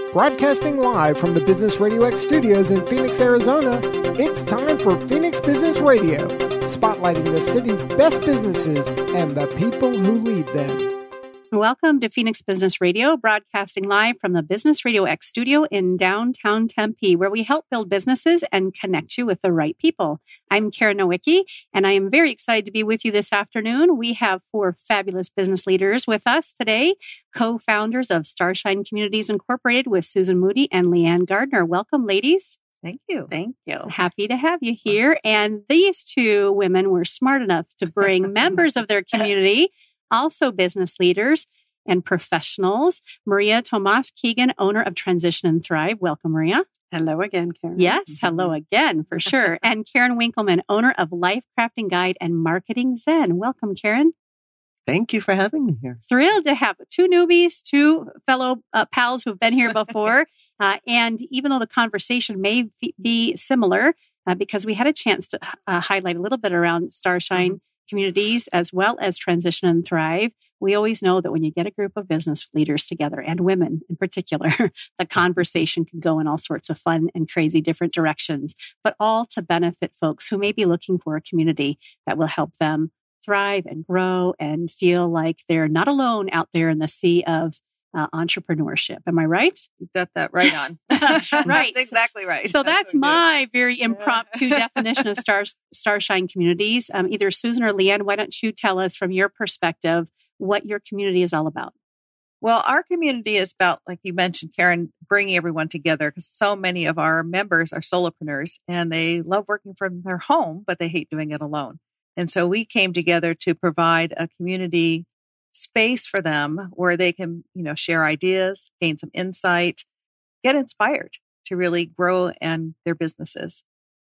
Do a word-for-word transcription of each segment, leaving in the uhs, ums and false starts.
Broadcasting live from the Business Radio X studios in Phoenix, Arizona, it's time for Phoenix Business Radio, spotlighting the city's best businesses and the people who lead them. Welcome to Phoenix Business Radio, broadcasting live from the Business Radio X studio in downtown Tempe, where we help build businesses and connect you with the right people. I'm Karen Nowicki, and I am very excited to be with you this afternoon. We have four fabulous business leaders with us today, co-founders of Starshine Communities Incorporated with Susan Moody and Leanne Gardner. Welcome, ladies. Thank you. Thank you. Happy to have you here. And these two women were smart enough to bring members of their community, also business leaders and professionals. Maria Tomas Keegan, owner of Transition and Thrive. Welcome, Maria. Hello again, Karen. Yes, hello again, for sure. And Karen Winkleman, owner of Life Crafting Guide and Marketing Zen. Welcome, Karen. Thank you for having me here. Thrilled to have two newbies, two fellow uh, pals who've been here before. uh, and even though the conversation may f- be similar, uh, because we had a chance to uh, highlight a little bit around Starshine mm-hmm. communities as well as Transition and Thrive, we always know that when you get a group of business leaders together, and women in particular, the conversation can go in all sorts of fun and crazy different directions, but all to benefit folks who may be looking for a community that will help them thrive and grow and feel like they're not alone out there in the sea of uh, entrepreneurship. Am I right? You've got that right on. Right. That's exactly right. So that's, that's my very impromptu definition of star, Starshine Communities. Um, either Susan or Leanne, why don't you tell us from your perspective what your community is all about? Well, our community is about, like you mentioned, Karen, bringing everyone together because so many of our members are solopreneurs and they love working from their home, but they hate doing it alone. And so we came together to provide a community space for them where they can, you know, share ideas, gain some insight, get inspired to really grow and their businesses.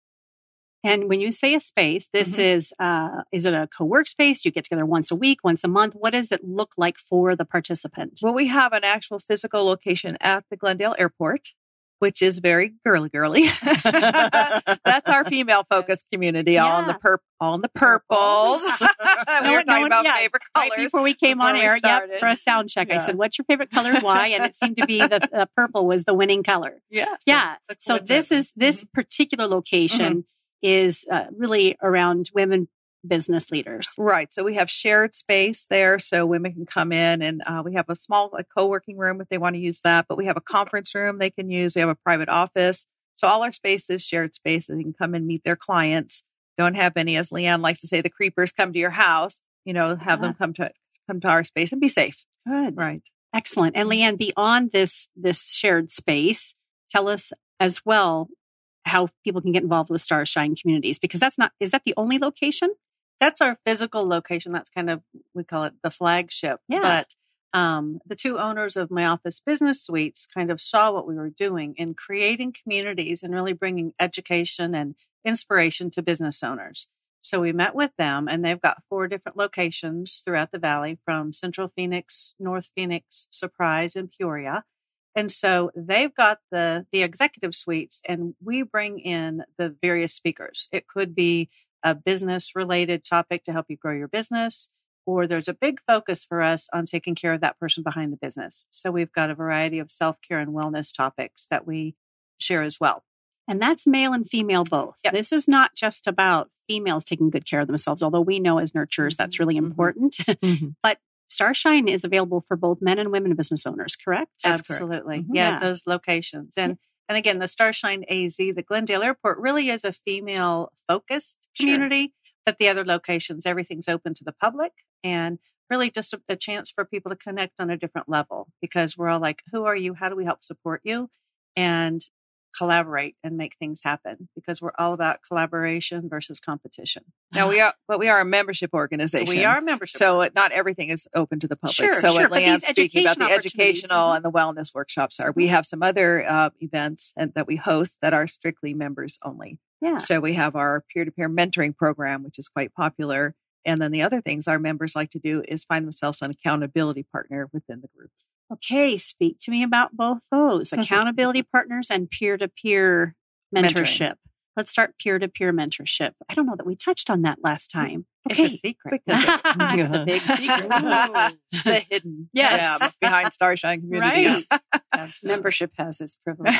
And when you say a space, this mm-hmm. is, uh, is it a co-work space? You get together once a week, once a month? What does it look like for the participant? Well, we have an actual physical location at the Glendale Airport, which is very girly girly. That's our female focused community, yeah. all in the purp, all in the purples. we no, were talking no, about yeah. favorite colors. Right before we came before on air, yep, for a sound check, yeah. I said, what's your favorite color? Why? And it seemed to be the, the purple was the winning color. Yeah. So yeah. So this is, this mm-hmm. particular location mm-hmm. is uh, really around women business leaders. Right. So we have shared space there so women can come in and uh, we have a small like, co-working room if they want to use that, but we have a conference room they can use. We have a private office. So all our space is shared spaces. They can come and meet their clients. Don't have any, as Leanne likes to say, the creepers come to your house, you know, have yeah. them come to come to our space and be safe. Good. Right. Excellent. And Leanne, beyond this, this shared space, tell us as well how people can get involved with Starshine Communities, because that's not, is that the only location? That's our physical location. That's kind of, we call it the flagship. Yeah. But um, the two owners of My Office Business Suites kind of saw what we were doing in creating communities and really bringing education and inspiration to business owners. So we met with them and they've got four different locations throughout the valley from Central Phoenix, North Phoenix, Surprise, and Peoria. And so they've got the, the executive suites and we bring in the various speakers. It could be a business related topic to help you grow your business, or there's a big focus for us on taking care of that person behind the business. So we've got a variety of self-care and wellness topics that we share as well. And that's male and female both. Yep. This is not just about females taking good care of themselves, although we know as nurturers that's really important. Mm-hmm. But Starshine is available for both men and women business owners, correct? That's Absolutely. Correct. Mm-hmm. Yeah, yeah, those locations. And and again, the Starshine A Z, the Glendale Airport, really is a female-focused community, sure. but the other locations, everything's open to the public and really just a, a chance for people to connect on a different level because we're all like, who are you? How do we help support you? And collaborate and make things happen because we're all about collaboration versus competition. Now we are, but we are a membership organization. We are a membership. So not everything is open to the public. Sure, so sure, what Leanne's speaking about the educational and the wellness workshops are, we have some other uh, events and, that we host that are strictly members only. Yeah. So we have our peer-to-peer mentoring program, which is quite popular. And then the other things our members like to do is find themselves an accountability partner within the group. Okay, speak to me about both those, accountability partners and peer-to-peer mentorship. Mentoring. Let's start peer-to-peer mentorship. I don't know that we touched on that last time. Okay. It's a secret. It's the big secret. The hidden yes. gem behind Starshine Communities. Right. Membership has its privileges.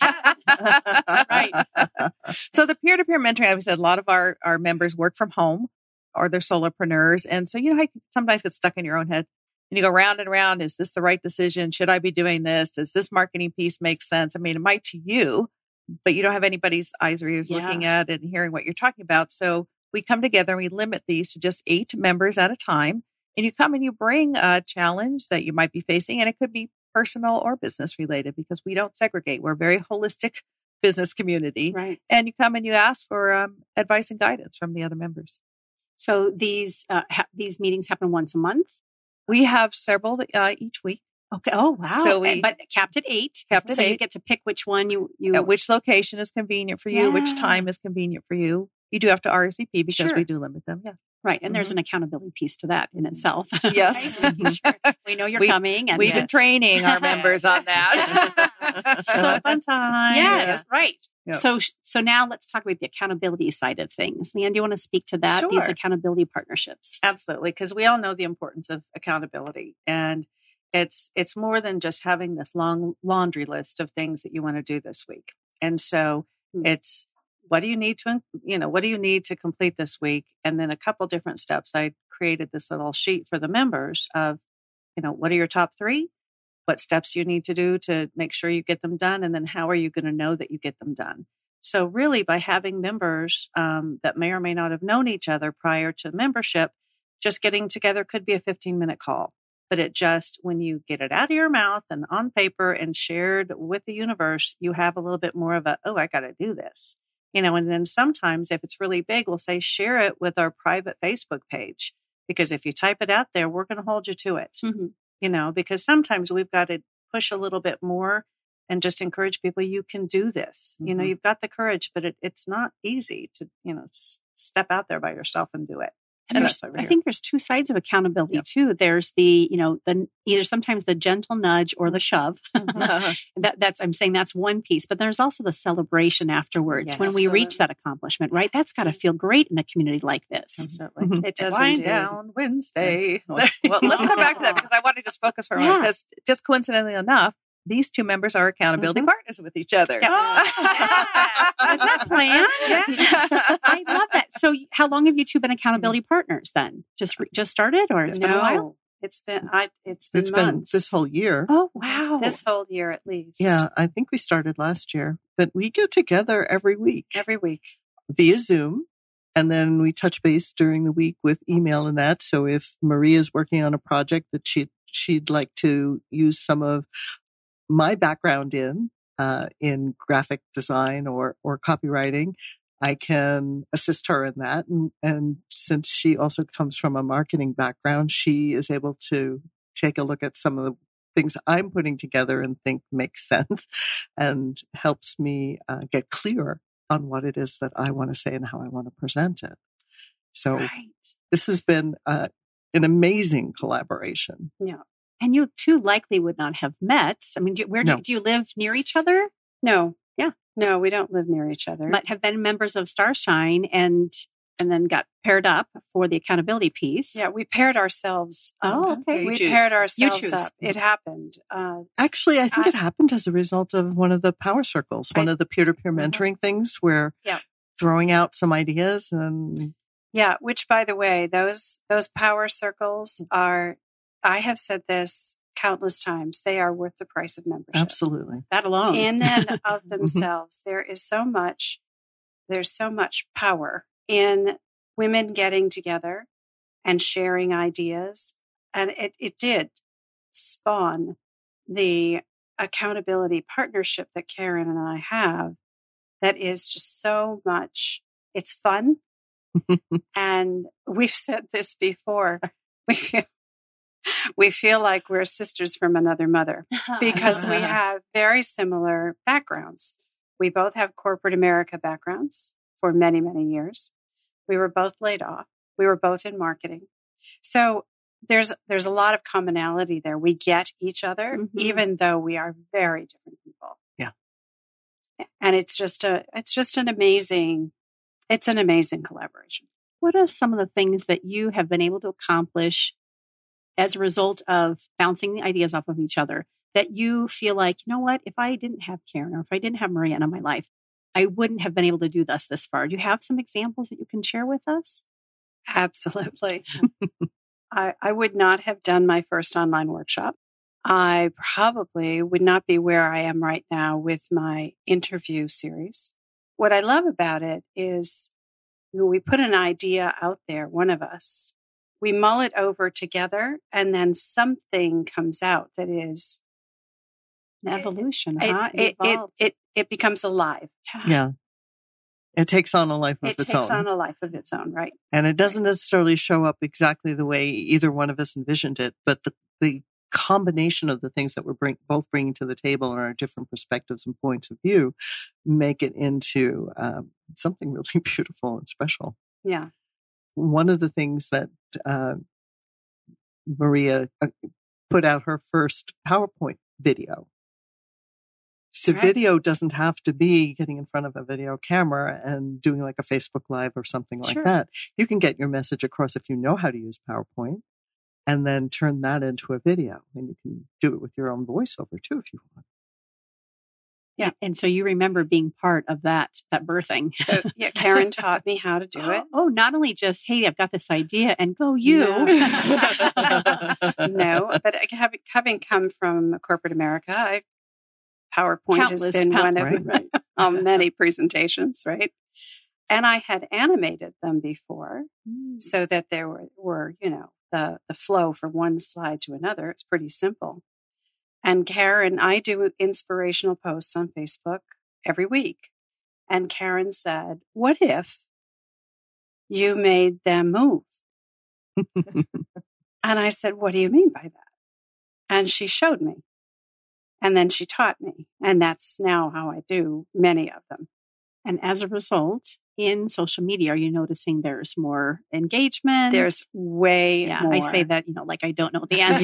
Right. So the peer-to-peer mentoring, as we said, a lot of our, our members work from home or they're solopreneurs. And so, you know, how you sometimes get stuck in your own head and you go round and round. Is this the right decision? Should I be doing this? Does this marketing piece make sense? I mean, it might to you, but you don't have anybody's eyes or ears Yeah. looking at it and hearing what you're talking about. So we come together and we limit these to just eight members at a time. And you come and you bring a challenge that you might be facing, and it could be personal or business related because we don't segregate. We're a very holistic business community. Right. And you come and you ask for um, advice and guidance from the other members. So these uh, ha- these meetings happen once a month. We have several uh, each week. Okay. Oh, wow. So we- but capped at eight. Capped at so you eight. get to pick which one you you. At which location is convenient for you, which Yeah. time is convenient for you. You do have to R S V P because Sure. we do limit them. Yeah. Right, and there's an accountability piece to that in itself. Yes. Right? Making sure we know you're We- coming, and We've been yes. training our members on that. So fun time. Yes, right. Yep. So, so now let's talk about the accountability side of things. Leanne, do you want to speak to that? These Sure. accountability partnerships. Absolutely, because we all know the importance of accountability, and it's it's more than just having this long laundry list of things that you want to do this week. And so Hmm. it's what do you need to you know what do you need to complete this week, and then a couple different steps. I created this little sheet for the members of you know what are your top three, what steps you need to do to make sure you get them done, and then how are you going to know that you get them done. So really, by having members um, that may or may not have known each other prior to membership, just getting together could be a fifteen minute call. But it just, when you get it out of your mouth and on paper and shared with the universe, you have a little bit more of a, oh, I got to do this. You know, and then sometimes if it's really big, we'll say, share it with our private Facebook page. Because if you type it out there, we're going to hold you to it. Mm-hmm. You know, because sometimes we've got to push a little bit more and just encourage people, you can do this. Mm-hmm. You know, you've got the courage, but it, it's not easy to, you know, s- step out there by yourself and do it. And So there's, that's over I here. think there's two sides of accountability Yep. too. There's the, you know, the either sometimes the gentle nudge or the shove. Uh-huh. that, that's I'm saying that's one piece, but there's also the celebration afterwards Yes. when we reach that accomplishment, right? That's got to feel great in a community like this. Absolutely. Mhm. It does Wind indeed. down Wednesday. Well, let's come back to that because I want to just focus for a moment Yeah. because just coincidentally enough, these two members are accountability Mhm. partners with each other. Yeah. Oh, is that planned? Yeah. I love that. So, how long have you two been accountability partners then? Just re- just started, or it's been a while? No, it's been I. It's been It's been months. this whole year. Oh, wow! this whole year at least. Yeah, I think we started last year, but we get together every week every week. via Zoom. And then we touch base during the week with email and that. So if Maria's working on a project that she she'd like to use some of my background in, uh, in graphic design or, or copywriting, I can assist her in that. And, and since she also comes from a marketing background, she is able to take a look at some of the things I'm putting together and think makes sense and helps me uh, get clearer on what it is that I want to say and how I want to present it. So right. this has been uh, an amazing collaboration. And you two likely would not have met. I mean, do, where do, No. do you live near each other? No. Yeah. No, we don't live near each other. But have been members of Starshine and and then got paired up for the accountability piece. yeah, we paired ourselves. Oh, okay. You we choose. paired ourselves choose. up. It happened. Uh, Actually, I think I- it happened as a result of one of the power circles, one I- of the peer-to-peer Mhm. mentoring things where Yeah. throwing out some ideas and Yeah, which by the way, those those power circles are, I have said this countless times, they are worth the price of membership. absolutely. That alone. In and of themselves, there is so much, there's so much power in women getting together and sharing ideas. And it, it did spawn the accountability partnership that Karen and I have that is just so much, it's fun. And we've said this before. We feel, we feel like we're sisters from another mother because we have very similar backgrounds. We both have corporate America backgrounds for many, many years. We were both laid off. We were both in marketing. So there's there's a lot of commonality there. We get each other, Mhm. even though we are very different people. Yeah. And it's just a it's just an amazing it's an amazing collaboration. What are some of the things that you have been able to accomplish as a result of bouncing the ideas off of each other? that you feel like, you know what, if I didn't have Karen or if I didn't have Maria in my life, I wouldn't have been able to do this this far. Do you have some examples that you can share with us? Absolutely. I, I would not have done my first online workshop. I probably would not be where I am right now with my interview series. What I love about it is, you know, we put an idea out there, one of us, we mull it over together, and then something comes out that is An evolution, it, huh? it, it, it, it becomes alive. Yeah. It takes on a life of It its takes own. on a life of its own, right? And it doesn't necessarily show up exactly the way either one of us envisioned it, but the, the combination of the things that we're bring, both bringing to the table and our different perspectives and points of view make it into um, something really beautiful and special. Yeah. One of the things that uh, Maria uh, put out her first PowerPoint video. So Right. video doesn't have to be getting in front of a video camera and doing like a Facebook Live or something like Sure. that. You can get your message across if you know how to use PowerPoint and then turn that into a video. And you can do it with your own voiceover too, if you want. Yeah. And so you remember being part of that, that birthing. So yeah, Karen taught me how to do it. Oh, not only just, hey, I've got this idea and go you. No. No, but having, having come from corporate America, I PowerPoint Countless has been pow- one of right, right. um, many presentations, right? And I had animated them before so that there were, were, you know, the, the flow from one slide to another. It's pretty simple. And Karen, I do inspirational posts on Facebook every week. And Karen said, what if you made them move? And I said, what do you mean by that? And she showed me. And then she taught me. And that's now how I do many of them. And as a result, in social media, are you noticing there's more engagement? There's way yeah, more. I say that, you know, like I don't know the answer.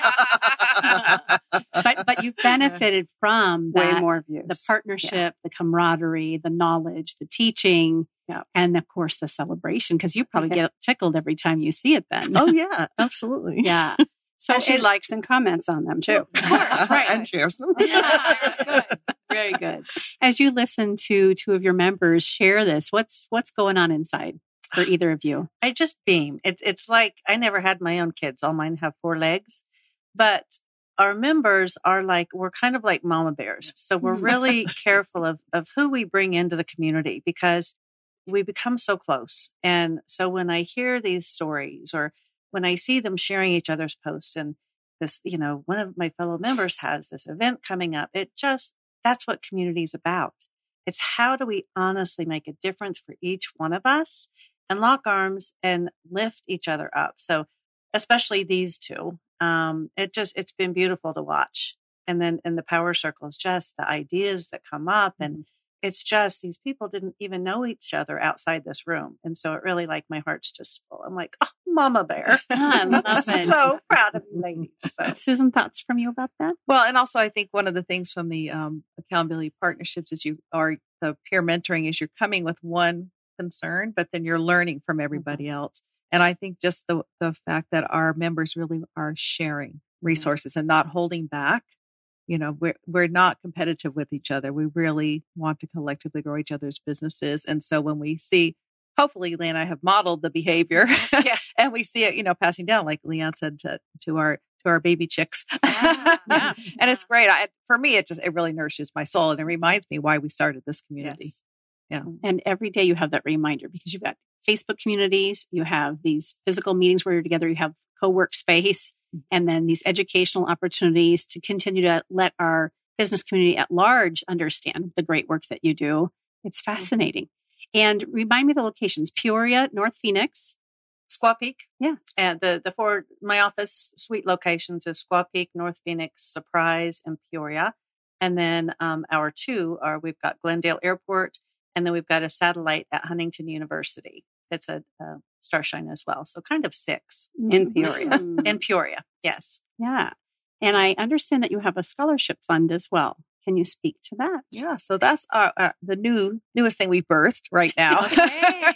Yeah. but but you've benefited from way that, more views. the partnership, the camaraderie, the knowledge, the teaching, Yeah. and of course the celebration, because you probably Yeah. get tickled every time you see it then. Oh, yeah, absolutely. yeah. So So she it- likes and comments on them too. Of course, right. And shares them. Yeah, that's good. Very good. As you listen to two of your members share this, what's what's going on inside for either of you? I just beam. It's it's like I never had my own kids. All mine have four legs, but our members are like we're kind of like mama bears. So we're really careful of of who we bring into the community because we become so close. And so when I hear these stories or when I see them sharing each other's posts and this, you know, one of my fellow members has this event coming up, it just that's what community is about. It's how do we honestly make a difference for each one of us and lock arms and lift each other up. So especially these two, um, it just, it's been beautiful to watch. And then in the power circles, just the ideas that come up and it's just, these people didn't even know each other outside this room. And so it really like my heart's just full. I'm like, oh, mama bear. I love I'm it. so proud of you ladies. So. Susan, thoughts from you about that? Well, and also I think one of the things from the um, accountability partnerships is you are the peer mentoring is you're coming with one concern, but then you're learning from everybody else. And I think just the the fact that our members really are sharing resources and not holding back. You know, we're we're not competitive with each other. We really want to collectively grow each other's businesses. And so when we see, hopefully, Leanne and I have modeled the behavior, Yeah. and we see it, you know, passing down, like Leanne said to to our to our baby chicks. Yeah. Yeah. And it's great. I, for me, it just it really nourishes my soul, and it reminds me why we started this community. Yes. Yeah. And every day you have that reminder because you've got Facebook communities, you have these physical meetings where you're together, you have co-work space, and then these educational opportunities to continue to let our business community at large understand the great work that you do. It's fascinating. And remind me the locations: Peoria, North Phoenix. Squaw Peak. Yeah. And the, the four, my office suite locations is Squaw Peak, North Phoenix, Surprise, and Peoria. And then um, our two are, we've got Glendale Airport, and then we've got a satellite at Huntington University. It's a, a Starshine as well. So kind of six In Peoria. Mm. in Peoria. Yes. Yeah. And I understand that you have a scholarship fund as well. Can you speak to that? Yeah, so that's our, uh, the new newest thing we've birthed right now. Okay.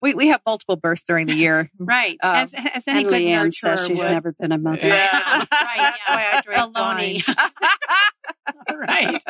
We we have multiple births during the year. Right. Um, as, as any And good Leanne nurturer says she's would. never been a mother. Yeah. Right. That's why I drink Baloney. Right.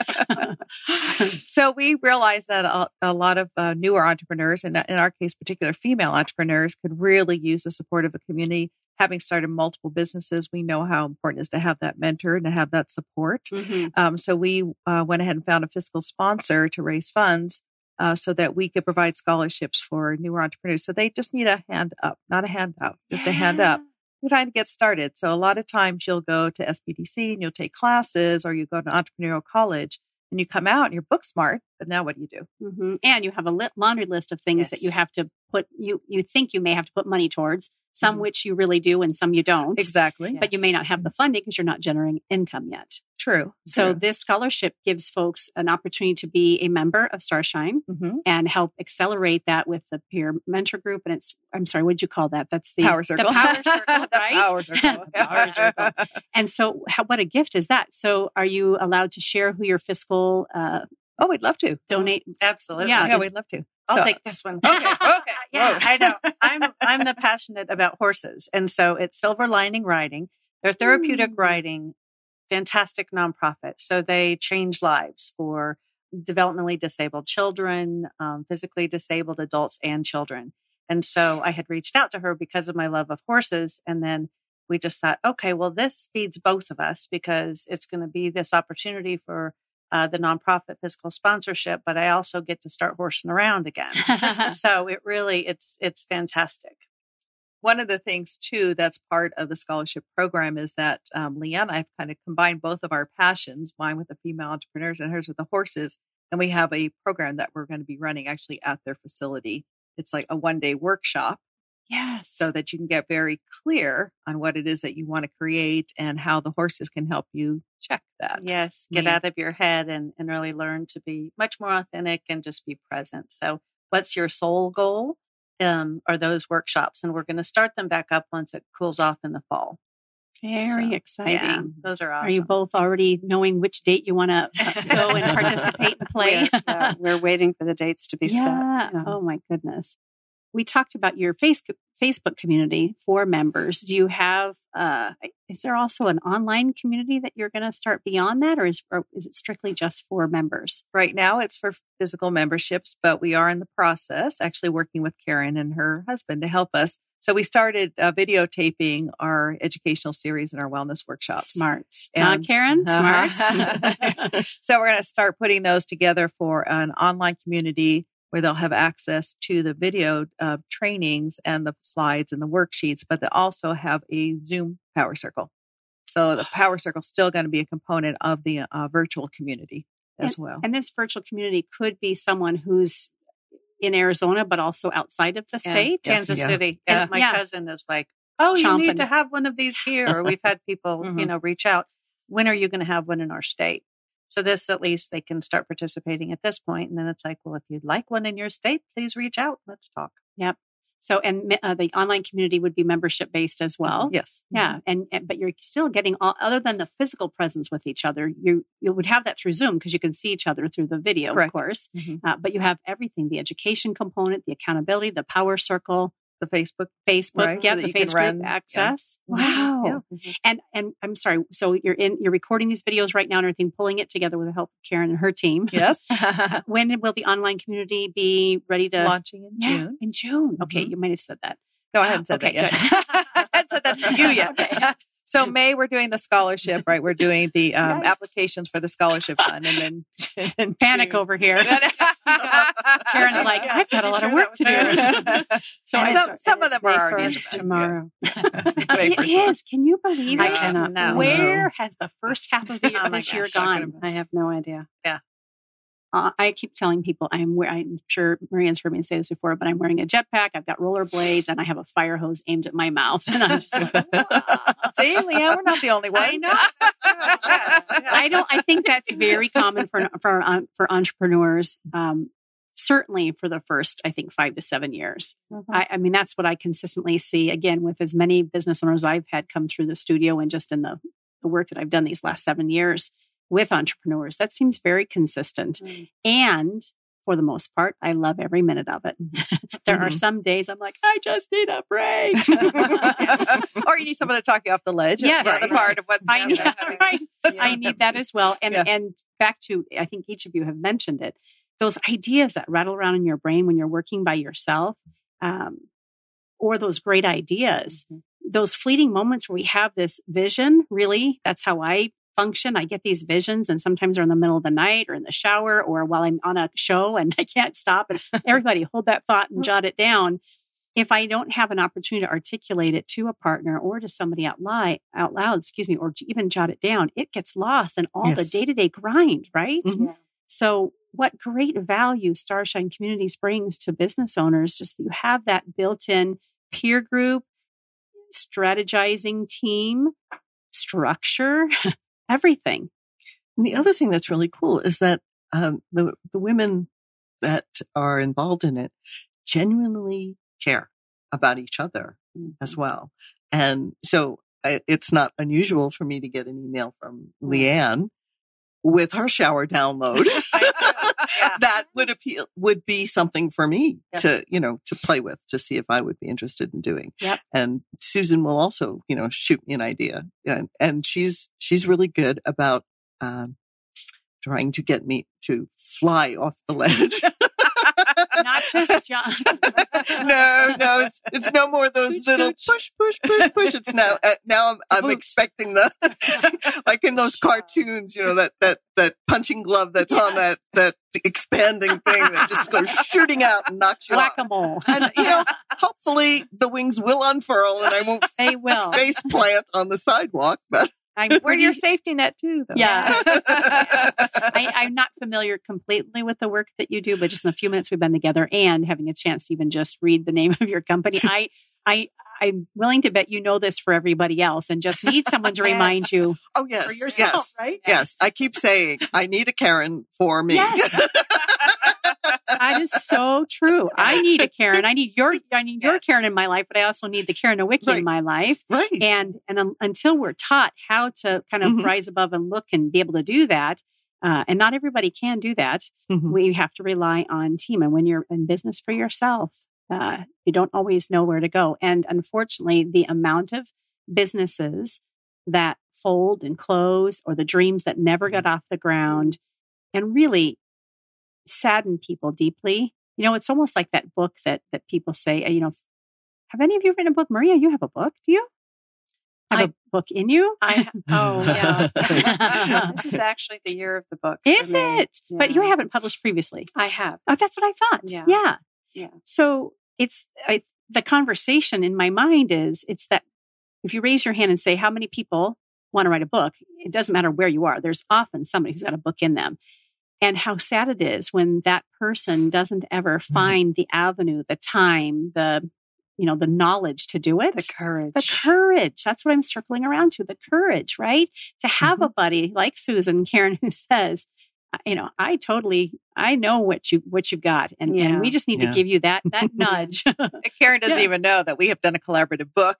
So we realized that a, a lot of uh, newer entrepreneurs, and in our case, particular female entrepreneurs, could really use the support of a community. Having started multiple businesses, we know how important it is to have that mentor and to have that support. Mm-hmm. Um, so we uh, went ahead and found a fiscal sponsor to raise funds uh, so that we could provide scholarships for newer entrepreneurs. So they just need a hand up, not a handout, just a hand up. You're trying to get started. So a lot of times you'll go to S B D C and you'll take classes, or you go to entrepreneurial college and you come out and you're book smart. But now what do you do? Mm-hmm. And you have a li- laundry list of things Yes. that you have to put, you, you think you may have to put money towards, some Mhm. which you really do and some you don't. Exactly. But you may not have the funding because you're not generating income yet. True. So True. this scholarship gives folks an opportunity to be a member of Starshine Mhm. and help accelerate that with the peer mentor group. And it's, I'm sorry, what'd you call that? That's the Power circle. The power circle, The right? power circle. The power circle. And so how, what a gift is that? So are you allowed to share who your fiscal uh, Oh, we'd love to. donate? Absolutely. Yeah, Yeah, we'd love to. I'll So- take this one. Okay. Okay. Yeah, Whoa. I know. I'm I'm the passionate about horses, and so it's Silver Lining Riding. They're therapeutic Mm. riding, fantastic nonprofit. So they change lives for developmentally disabled children, um, physically disabled adults, and children. And so I had reached out to her because of my love of horses, and then we just thought, okay, well, this feeds both of us because it's going to be this opportunity for uh, the nonprofit fiscal sponsorship, but I also get to start horsing around again. So it really, it's, it's fantastic. One of the things too that's part of the scholarship program is that um, Leanne and I've kind of combined both of our passions, mine with the female entrepreneurs and hers with the horses. And we have a program that we're going to be running actually at their facility. It's like a one day workshop Yes. so that you can get very clear on what it is that you want to create and how the horses can help you check that. Yes. Get Yeah. out of your head and, and really learn to be much more authentic and just be present. So what's your soul goal? Um, are those workshops, and we're going to start them back up once it cools off in the fall. Very So, exciting. Yeah, those are awesome. Are you both already knowing which date you want to uh, go and participate and play? We're, yeah, we're waiting for the dates to be yeah. set. Yeah. Oh my goodness. We talked about your face, Facebook community for members. Do you have, uh, is there also an online community that you're going to start beyond that, or is, or is it strictly just for members? Right now it's for physical memberships, but we are in the process actually working with Karen and her husband to help us. So we started uh, videotaping our educational series and our wellness workshops. Smart. Not And- Karen? Smart. So we're going to start putting those together for an online community where they'll have access to the video uh, trainings and the slides and the worksheets, but they also have a Zoom Power Circle. So the Power Circle is still going to be a component of the uh, virtual community as well. And this virtual community could be someone who's in Arizona, but also outside of the Yeah. state. Yes. Kansas Yeah. City. Yeah. And my Yeah. cousin is like, oh, you Chomping. need to have one of these here. Or we've had people, you Mhm. know, reach out. When are you going to have one in our state? So this, at least they can start participating at this point. And then it's like, well, if you'd like one in your state, please reach out. Let's talk. Yep. So, and uh, the online community would be membership based as well. Yes. Yeah, and, and but you're still getting all, other than the physical presence with each other. You you would have that through Zoom because you can see each other through the video, Correct. of course. Mhm. Uh, but you have everything: the education component, the accountability, the Power Circle, The Facebook. Facebook, Right, yeah, so that the you can Facebook run- access. yeah. Wow. Yeah. And and I'm sorry. So you're in you're recording these videos right now and everything, pulling it together with the help of Karen and her team. Yes. When will the online community be ready to? Launching in Yeah, June. in June. Okay, Mhm. you might have said that. No, I haven't said Okay, that yet. I haven't said that to you yet. Okay. So May, we're doing the scholarship, right? We're doing the um, Yikes. applications for the scholarship fund, and then in Panic June- over here. Karen's like, I've got a lot of work to do. So And some, it's- some of and them it's May are already in the first bag. tomorrow. It's May It first. is. Can you believe I it? cannot No. Where has the first half of the, Oh my this year gosh, gone? I have no idea. Uh, I keep telling people I'm wear- I'm sure Marianne's heard me say this before, but I'm wearing a jetpack. I've got rollerblades and I have a fire hose aimed at my mouth, and I'm just like, See, Leanne, we're not the only ones. I know. Yes. I don't. I think that's very common for for um, for entrepreneurs. Um, certainly for the first, I think five to seven years. Mm-hmm. I, I mean, that's what I consistently see. Again, with as many business owners I've had come through the studio, and just in the the work that I've done these last seven years with entrepreneurs, that seems very consistent. Mm. And for the most part, I love every minute of it. There mm-hmm. are some days I'm like, I just need a break. Or you need someone to talk you off the ledge. Yes. Right. The part of what I need, that's right. Yeah. I need that as well. And, Yeah. and back to, I think each of you have mentioned it, those ideas that rattle around in your brain when you're working by yourself, um, or those great ideas, mm-hmm. those fleeting moments where we have this vision, really, that's how I function. I get these visions, and sometimes they're in the middle of the night or in the shower or while I'm on a show and I can't stop. And everybody hold that thought and jot it down. If I don't have an opportunity to articulate it to a partner or to somebody out loud, out loud, excuse me, or to even jot it down, it gets lost in all yes. the day-to-day grind, right? Mm-hmm. Yeah. So what great value Starshine Communities brings to business owners, just that you have that built-in peer group, strategizing team, structure, everything. And the other thing that's really cool is that um, the the women that are involved in it genuinely care about each other mm-hmm. as well. And so I, it's not unusual for me to get an email from mm-hmm. Leanne with her shower download. Yeah. That would appeal, would be something for me yep. to, you know, to play with, to see if I would be interested in doing. Yep. And Susan will also, you know, shoot me an idea. And, and she's, she's really good about, um, trying to get me to fly off the ledge. Not just John. no, no, it's it's no more those Scooch, little scooch. push, push, push, push. It's now, uh, now I'm, I'm Boots. expecting the, like in those cartoons, you know, that, that, that punching glove that's Yes. on that, that expanding thing that just goes shooting out and knocks you off. Whack-a-mole. And, you know, hopefully the wings will unfurl and I won't They will. face plant on the sidewalk, but. I'm We're pretty, your safety net too, though. Yeah. I, I'm not familiar completely with the work that you do, but just in the few minutes we've been together and having a chance to even just read the name of your company, I, I, I'm willing to bet you know this for everybody else and just need someone to Yes. remind you Oh, yes. for yourself, yes. right? Yes. I keep saying I need a Karen for me. Yes. That is so true. I need a Karen. I need your, I need your Yes. Karen in my life, but I also need the Karen Nowicki Right. in my life. Right. And and um, until we're taught how to kind of Mhm. rise above and look and be able to do that, uh, and not everybody can do that, Mhm. we have to rely on team. And when you're in business for yourself, uh, you don't always know where to go. And unfortunately, the amount of businesses that fold and close, or the dreams that never got off the ground, and really sadden people deeply. You know, it's almost like that book that that people say, you know, have any of you written a book? Maria, you have a book, do you? Have I- a book in you? I oh yeah. This is actually the year of the book. for Is me. it? But you Yeah. haven't published previously. I have. Oh, that's what I thought. Yeah. Yeah. Yeah. So it's I, the conversation in my mind is it's that if you raise your hand and say, how many people want to write a book? It doesn't matter where you are. There's often somebody who's got a book in them. And how sad it is when that person doesn't ever find the avenue, the time, the, you know, the knowledge to do it. The courage. The courage. That's what I'm circling around to. The courage, right? To have Mhm. a buddy like Susan Karen who says, you know, I totally, I know what you, what you got. And, Yeah. and we just need Yeah. to give you that, that nudge. And Karen doesn't Yeah. even know that we have done a collaborative book.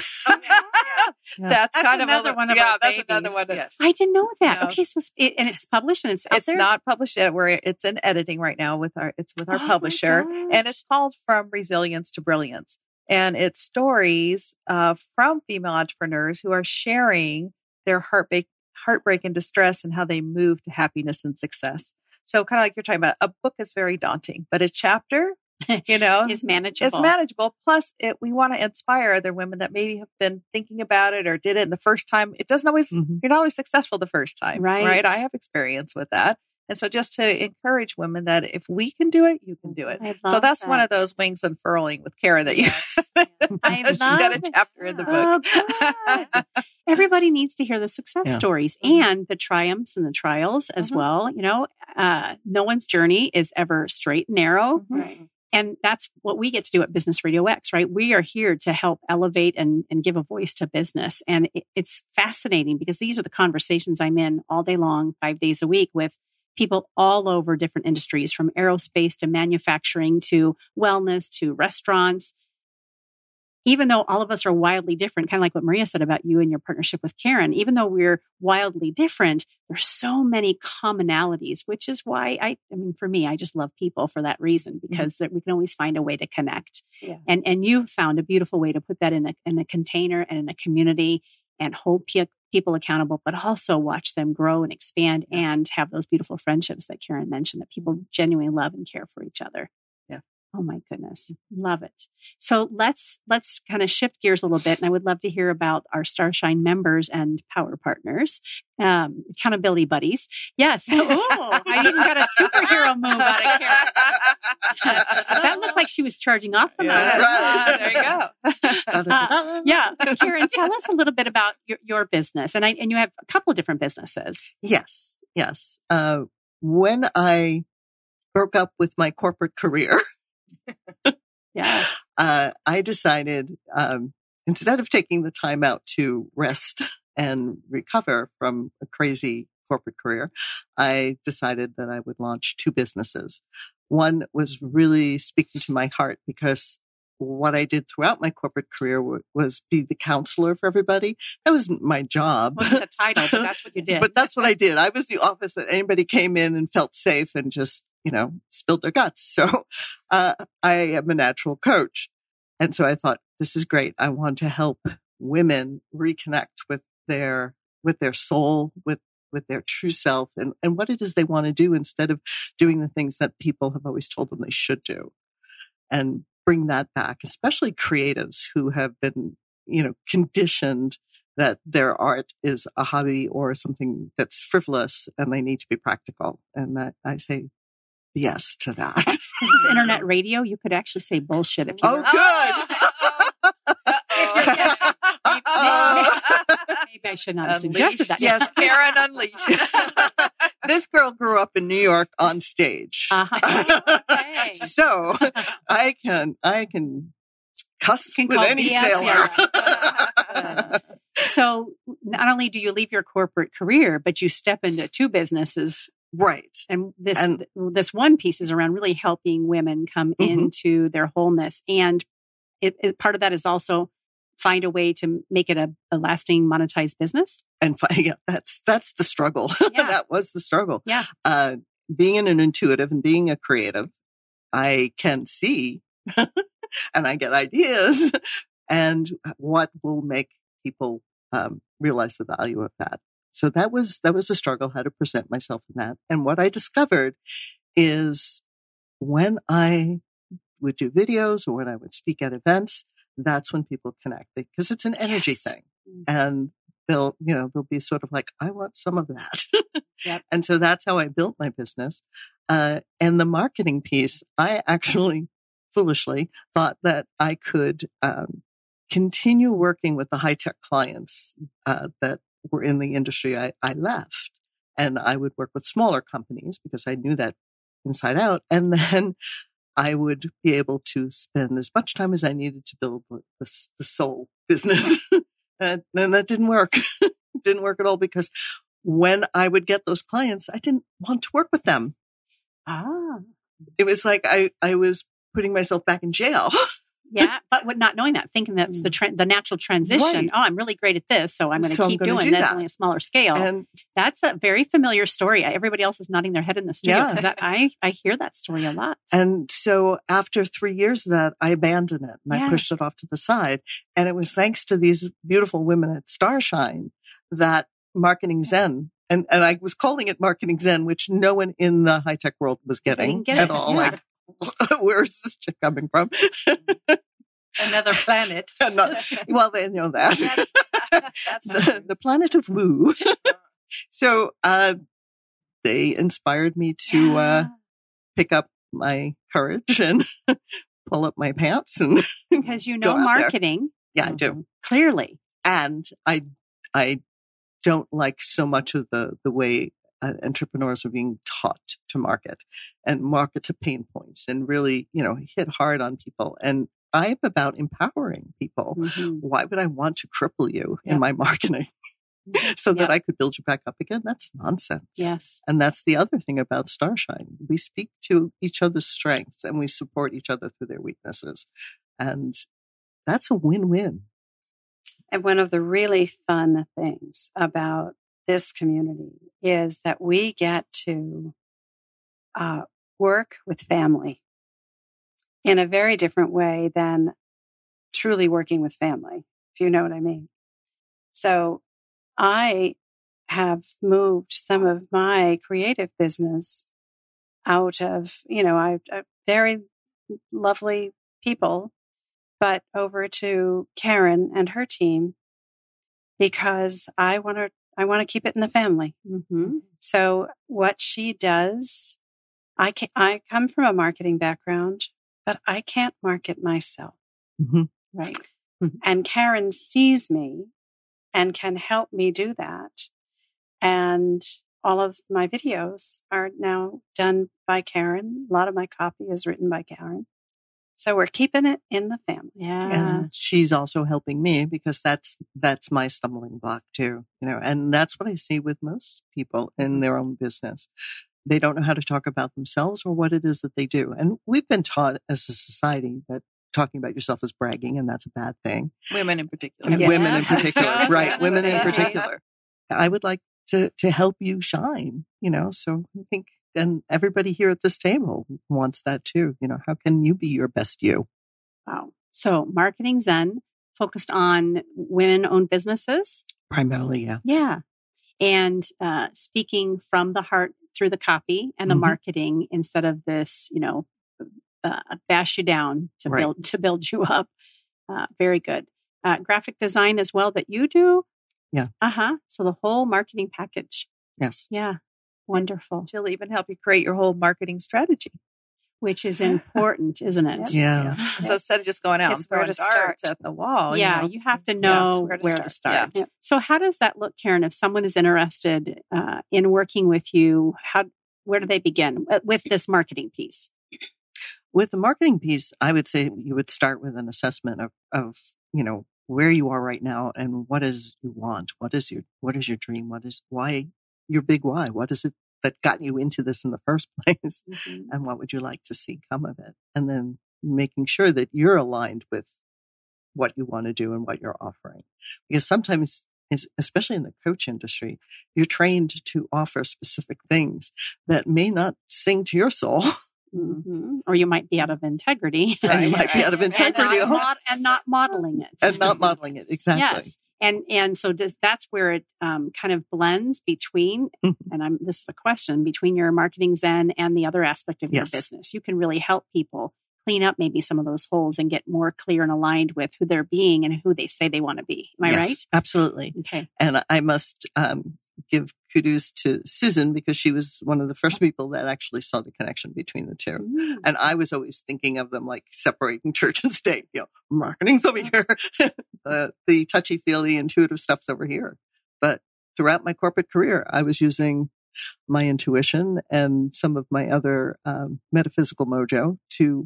Yeah. That's, That's kind of another a, one of yeah, our that's babies. another one. Of, Yes. I didn't know that. No. Okay. So it's- it, and it's published and it's out It's there. not published yet. We're it's in editing right now with our it's with our Oh my publisher, gosh. and it's called From Resilience to Brilliance. And it's stories uh, from female entrepreneurs who are sharing their heartbreak, heartbreak and distress, and how they move to happiness and success. So, kind of like you're talking about, a book is very daunting, but a chapter, you know, is manageable. is manageable. Plus, it we want to inspire other women that maybe have been thinking about it or did it in the first time. It doesn't always Mhm. you're not always successful the first time, Right. Right? I have experience with that. And so just to encourage women that if we can do it, you can do it. I So love that's one of that. those wings unfurling with Karen that you, I she's got a love chapter in the book. Oh, good. Everybody needs to hear the success Yeah. stories Mhm. and the triumphs and the trials as Mhm. well. You know, uh, no one's journey is ever straight and narrow. Mhm. Right. And that's what we get to do at Business Radio X, right? We are here to help elevate and, and give a voice to business. And it, it's fascinating because these are the conversations I'm in all day long, five days a week with people all over different industries, from aerospace to manufacturing to wellness to restaurants. even though all of us are wildly different, kind of like what Maria said about you and your partnership with Karen, even though we're wildly different, there's so many commonalities, which is why I, I mean, for me, I just love people for that reason, because mm-hmm. we can always find a way to connect. Yeah. And and you found a beautiful way to put that in a, in a container and in a community and hold pe- people accountable, but also watch them grow and expand yes. and have those beautiful friendships that Karen mentioned, that people genuinely love and care for each other. Yeah. Oh my goodness. Love it. So let's, let's kind of shift gears a little bit. And I would love to hear about our Starshine members and power partners, um, accountability buddies. Yes. Yeah, so, ooh, I even got a superhero move out of Karen. That looked like she was charging off the yeah, mountain. right. There you go. uh, yeah. Karen, tell us a little bit about your, your business. And I, and you have a couple of different businesses. Yes. Yes. Uh, when I broke up with my corporate career, yeah, uh, I decided, um, instead of taking the time out to rest and recover from a crazy corporate career, I decided that I would launch two businesses. One was really speaking to my heart, because what I did throughout my corporate career w- was be the counselor for everybody. That wasn't my job. Wasn't the title, but that's what you did. But that's what I did. I was the office that anybody came in and felt safe and just, you know, spilled their guts. So uh, I am a natural coach. And so I thought, this is great. I want to help women reconnect with their, with their soul, with, with their true self, and, and what it is they want to do, instead of doing the things that people have always told them they should do. And bring that back, especially creatives who have been, you know, conditioned that their art is a hobby or something that's frivolous and they need to be practical. And that I say yes to that. This is internet radio. You could actually say bullshit if you Oh, were. good. Oh, maybe I should not have suggested that. Yes, Karen Unleashed. This girl grew up in New York on stage. Uh-huh. Okay. So I can, I can cuss Can with call any B S, sailor. yeah. So not only do you leave your corporate career, but you step into two businesses. Right. And this, And- this one piece is around really helping women come Mhm. into their wholeness. And it, it, part of that is also find a way to make it a, a lasting monetized business. And fi- yeah, that's, that's the struggle. Yeah. That was the struggle. Yeah. Uh, being an intuitive and being a creative, I can see and I get ideas and what will make people um, realize the value of that. So that was, that was a struggle, how to present myself in that. And what I discovered is when I would do videos or when I would speak at events, that's when people connect, because it's an energy Yes. thing. And they'll, you know, they'll be sort of like, I want some of that. Yep. And so that's how I built my business. Uh, and the marketing piece, I actually foolishly thought that I could um, continue working with the high-tech clients uh, that were in the industry I, I left. And I would work with smaller companies because I knew that inside out. And then I would be able to spend as much time as I needed to build the, the soul business. and, and that didn't work. It didn't work at all, because when I would get those clients, I didn't want to work with them. Ah. It was like I, I was putting myself back in jail. Yeah, but what, not knowing that, thinking that's the tra- the natural transition. Right. Oh, I'm really great at this, so I'm going to So I'm keep gonna doing do this, that. only a smaller scale. And That's a very familiar story. Everybody else is nodding their head in the studio, Yeah. because I, I hear that story a lot. And so after three years of that, I abandoned it and Yeah. I pushed it off to the side. And it was thanks to these beautiful women at Starshine that Marketing Zen, and, and I was calling it Marketing Zen, which no one in the high tech world was getting get at it, all. yeah. Like, where's this chick coming from? Another planet. Not- well, they know that. That's, that's the, the planet of woo. So uh, they inspired me to uh, pick up my courage and pull up my pants and Because you go know out there. marketing. Yeah, I do. Clearly. And I, I don't like so much of the, the way uh, entrepreneurs are being taught to market and market to pain points and really, you know, hit hard on people. And I'm about empowering people. Mhm. Why would I want to cripple you Yeah. in my marketing so that Yep. I could build you back up again? That's nonsense. Yes. And that's the other thing about Starshine. We speak to each other's strengths and we support each other through their weaknesses. And that's a win-win. And one of the really fun things about this community is that we get to uh, work with family in a very different way than truly working with family, if you know what I mean. So I have moved some of my creative business out of, you know, I, I very lovely people, but over to Karen and her team because I want to, I want to keep it in the family. Mm-hmm. So what she does, I can, I come from a marketing background, but I can't market myself. Mm-hmm. Right. Mm-hmm. And Karen sees me and can help me do that. And all of my videos are now done by Karen. A lot of my copy is written by Karen. So we're keeping it in the family. Yeah. And she's also helping me because that's that's my stumbling block too, you know, and that's what I see with most people in their own business. They don't know how to talk about themselves or what it is that they do. And we've been taught as a society that talking about yourself is bragging, and that's a bad thing. Women in particular. Yeah. Women in Yeah. particular, Yes. right? Women in Yeah. particular. I would like to to help you shine, you know. So I think, and everybody here at this table wants that too. You know, how can you be your best you? Wow. So Marketing Zen focused on women-owned businesses. Primarily, yeah. Yeah. And uh, speaking from the heart through the copy and the Mhm. marketing instead of this, you know, uh, bash you down to Right. build to build you up. Uh, very good. Uh, graphic design as well that you do. Yeah. Uh-huh. So the whole marketing package. Yes. Yeah. Wonderful. She'll even help you create your whole marketing strategy. Which is important, isn't it? Yeah. Yeah. So instead of just going out It's and where throwing to start. darts at the wall, Yeah, you know, you have to Yeah, know it's where where to to start. start. Yeah. So how does that look, Karen, if someone is interested uh, in working with you? How where do they begin uh, with this marketing piece? With the marketing piece, I would say you would start with an assessment of, of, you know, where you are right now and what is you want. What is your, what is your dream? What is, why, your big why? What is it that got you into this in the first place? Mhm. And what would you like to see come of it? And then making sure that you're aligned with what you want to do and what you're offering. Because sometimes, especially in the coach industry, you're trained to offer specific things that may not sing to your soul. Mhm. Or you might be out of integrity. And you might be out of And integrity. not, mod- and not modeling it. And not modeling it. Exactly. Yes. And and so does that's where it um, kind of blends between, Mhm. and I'm this is a question, between your Marketing Zen and the other aspect of Yes. your business. You can really help people clean up maybe some of those holes and get more clear and aligned with who they're being and who they say they want to be. Am I Yes, right? absolutely. Okay. And I must um, give kudos to Susan because she was one of the first people that actually saw the connection between the two. Mm. And I was always thinking of them like separating church and state. You know, marketing's over here, uh, the touchy-feely, intuitive stuff's over here. But throughout my corporate career, I was using my intuition and some of my other um, metaphysical mojo to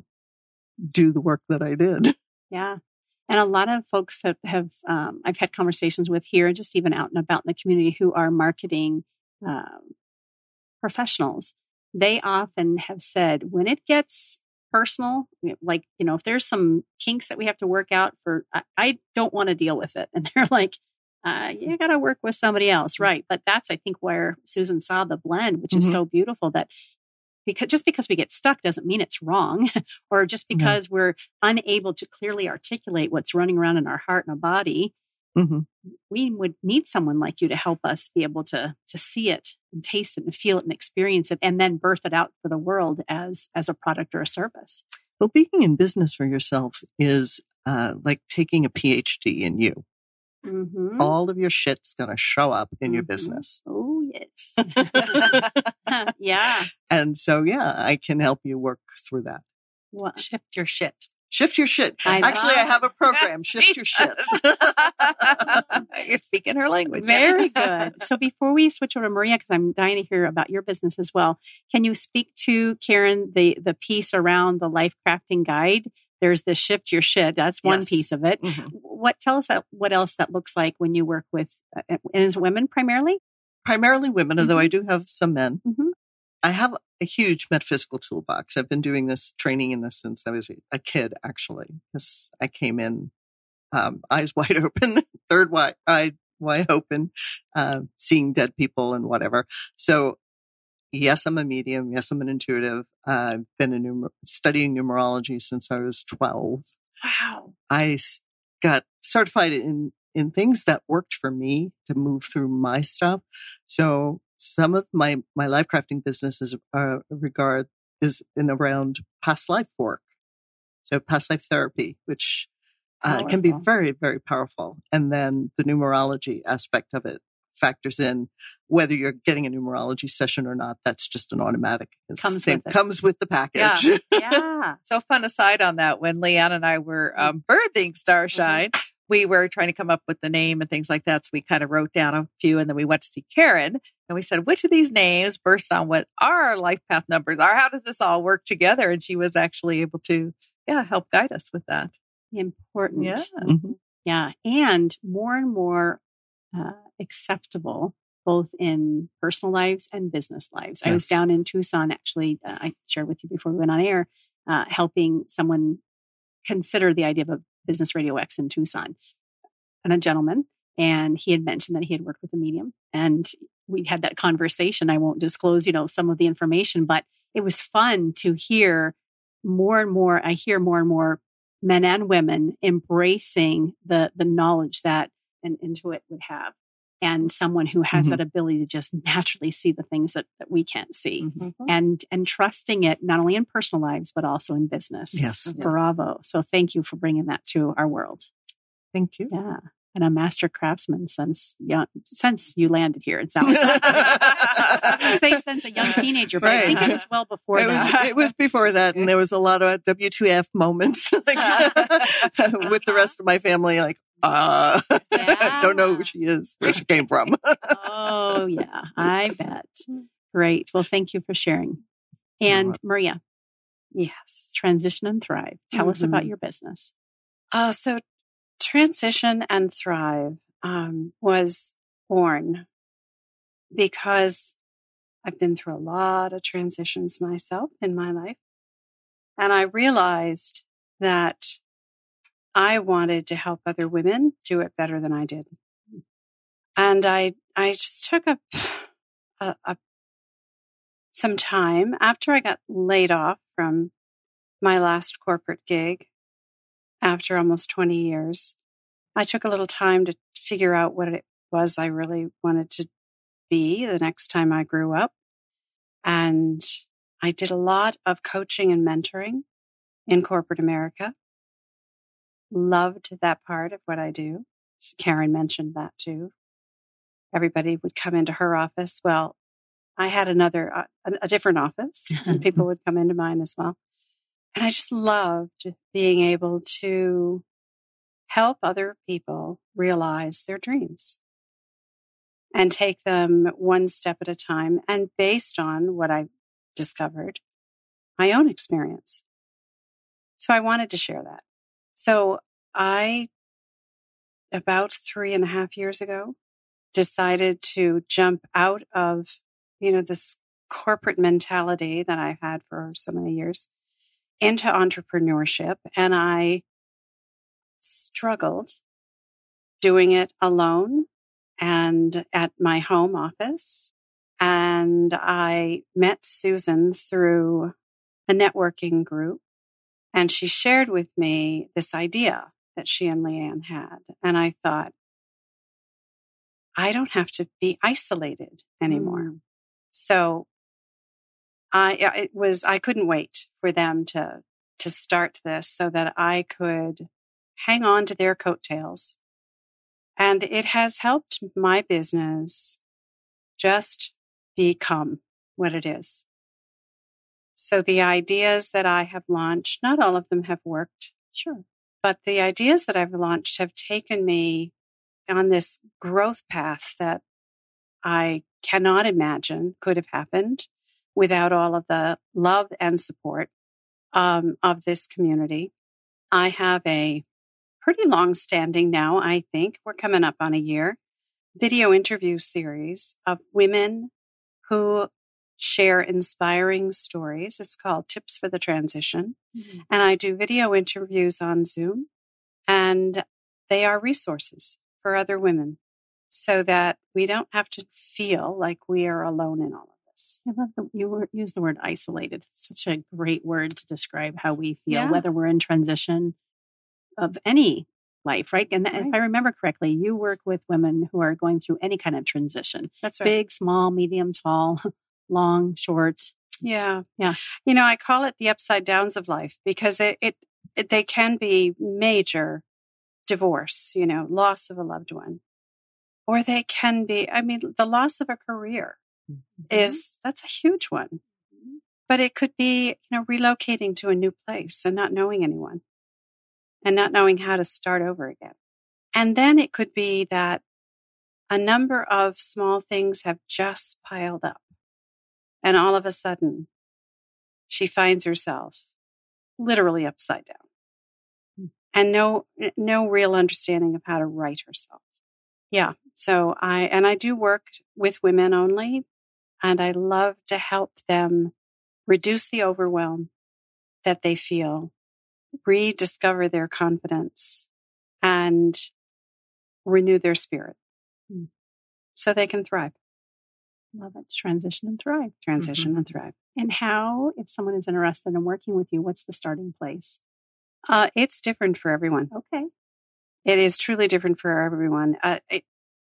do the work that I did. Yeah. And a lot of folks that have, um, I've had conversations with here, just even out and about in the community who are marketing um, professionals, they often have said when it gets personal, like, you know, if there's some kinks that we have to work out for, I, I don't want to deal with it. And they're like, uh, you got to work with somebody else. Right. But that's, I think, where Susan saw the blend, which is Mhm. so beautiful that because just because we get stuck doesn't mean it's wrong, or just because we're unable to clearly articulate what's running around in our heart and our body. Mm-hmm. We would need someone like you to help us be able to to see it and taste it and feel it and experience it, and then birth it out for the world as as a product or a service. Well, being in business for yourself is uh, like taking a P H D in you. Mm-hmm. All of your shit's going to show up in your Mhm. business. Oh yes, yeah. And so, yeah, I can help you work through that. Well, shift your shit. Shift your shit. I Actually, I love have a it. program, Shift Your Shit. You're speaking her language. very good. So before we switch over to Maria, because I'm dying to hear about your business as well, can you speak to Karen the the piece around the life crafting guide? There's the Shift Your Shit. That's one Yes. piece of it. Mhm. What tell us that, what else that looks like when you work with uh, and is it women primarily? Primarily women, although I do have some men. Mhm. I have a huge metaphysical toolbox. I've been doing this training in this since I was a kid, actually, because I came in um, eyes wide open, third wide, eye wide open, uh, seeing dead people and whatever. So yes, I'm a medium. Yes, I'm an intuitive. Uh, I've been a numer- studying numerology since I was twelve. Wow. I got certified in, in things that worked for me to move through my stuff. So some of my, my life crafting business is, uh, regard is in around past life work. So past life therapy, which uh, can be very, very powerful. And then the numerology aspect of it factors in whether you're getting a numerology session or not. That's just an automatic. Comes thing. with it. Comes with the package. Yeah. Yeah. So fun aside on that, when Leanne and I were um, birthing Starshine, mm-hmm. we were trying to come up with the name and things like that. So we kind of wrote down a few, and then we went to see Karen and we said, which of these names bursts on what our life path numbers are? How does this all work together? And she was actually able to, yeah, help guide us with that. Important. Yeah. Mm-hmm. Yeah. And more and more uh, acceptable, both in personal lives and business lives. Yes. I was down in Tucson, actually, uh, I shared with you before we went on air, uh, helping someone consider the idea of a Business Radio X in Tucson, and a gentleman. And he had mentioned that he had worked with a medium, and we had that conversation. I won't disclose, you know, some of the information, but it was fun to hear more and more. I hear more and more men and women embracing the the knowledge that an intuit would have, and someone who has mm-hmm. that ability to just naturally see the things that, that we can't see, mm-hmm. and and trusting it not only in personal lives but also in business. Yes. Bravo. So thank you for bringing that to our world. Thank you. Yeah. And a master craftsman since young, since you landed here in South. I was going to say since a young teenager, but right. I think it was well before it that. Was, it was before that, and there was a lot of W two F moments like, uh-huh. with the rest of my family. Like, uh, yeah. don't know who she is, where she came from. Oh yeah, I bet. Great. Well, thank you for sharing. And right. Maria, yes, Transition and Thrive. Tell mm-hmm. us about your business. Oh, so. Transition and Thrive um, was born because I've been through a lot of transitions myself in my life. And I realized that I wanted to help other women do it better than I did. And I I just took a, a, a some time after I got laid off from my last corporate gig. After almost twenty years, I took a little time to figure out what it was I really wanted to be the next time I grew up. And I did a lot of coaching and mentoring in corporate America. Loved that part of what I do. Karen mentioned that too. Everybody would come into her office. Well, I had another, uh, a different office, and people would come into mine as well. And I just loved being able to help other people realize their dreams and take them one step at a time. And based on what I discovered, my own experience. So I wanted to share that. So I, about three and a half years ago, decided to jump out of, you know, this corporate mentality that I've had for so many years into entrepreneurship. And I struggled doing it alone and at my home office. And I met Susan through a networking group, and she shared with me this idea that she and Leanne had. And I thought, I don't have to be isolated anymore. Mm. So I, it was, I couldn't wait for them to, to start this so that I could hang on to their coattails. And it has helped my business just become what it is. So the ideas that I have launched, not all of them have worked, sure, but the ideas that I've launched have taken me on this growth path that I cannot imagine could have happened without all of the love and support um, of this community. I have a pretty long-standing now, I think, we're coming up on a year, video interview series of women who share inspiring stories. It's called Tips for the Transition. Mm-hmm. And I do video interviews on Zoom. And they are resources for other women so that we don't have to feel like we are alone in all of this. I love that you were, use the word isolated. It's such a great word to describe how we feel, Yeah. whether we're in transition of any life, right? And Right. if I remember correctly, you work with women who are going through any kind of transition. That's right. Big, small, medium, tall, long, short. Yeah. Yeah. You know, I call it the upside downs of life because it, it, it they can be major divorce, you know, loss of a loved one. Or they can be, I mean, the loss of a career Mm-hmm. is, that's a huge one. But it could be, you know, relocating to a new place and not knowing anyone and not knowing how to start over again. And then it could be that a number of small things have just piled up. And all of a sudden, she finds herself literally upside down and no, no real understanding of how to right herself. Yeah. So I, and I do work with women only, and I love to help them reduce the overwhelm that they feel, rediscover their confidence, and renew their spirit Mm. so they can thrive, Love it. Transition and thrive. transition Mhm. and thrive. And how, if someone is interested in working with you, what's the starting place? Uh, it's different for everyone. Okay. It is truly different for everyone. Uh, it,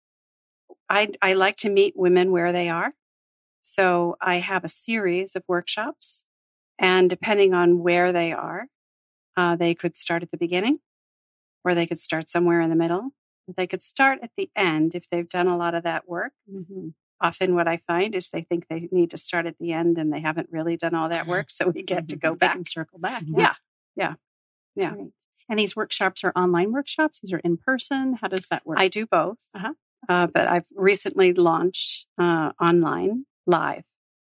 I, I like to meet women where they are. So I have a series of workshops, and depending on where they are, uh, they could start at the beginning, or they could start somewhere in the middle. They could start at the end if they've done a lot of that work. Mm-hmm. Often what I find is they think they need to start at the end and they haven't really done all that work. So we get to go They back. can circle back. Yeah. Yeah. Yeah. Great. And these workshops are online workshops? These are in person? How does that work? I do both. Uh-huh. Uh, but I've recently launched uh, online live.